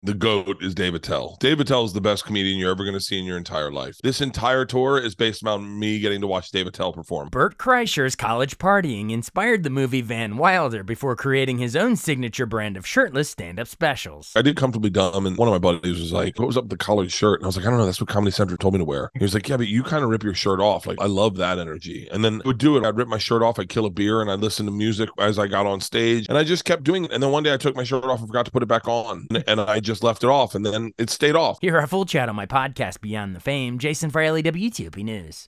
The GOAT is Dave Attell. Dave Attell is the best comedian you're ever going to see in your entire life. This entire tour is based on me getting to watch Dave Attell perform. Bert Kreischer's college partying inspired the movie Van Wilder before creating his own signature brand of shirtless stand-up specials. I did Comfortably Dumb, and one of my buddies was like, what was up with the collared shirt? And I was like, I don't know, that's what Comedy Central told me to wear. He was like, yeah, but you kind of rip your shirt off. Like, I love that energy. And then I would do it. I'd rip my shirt off, I'd kill a beer, and I'd listen to music as I got on stage. And I just kept doing it. And then one day I took my shirt off and forgot to put it back on. And I just left it off, and then it stayed off. Hear our full chat on my podcast, Beyond the Fame. Jason Fraley, WTOP News.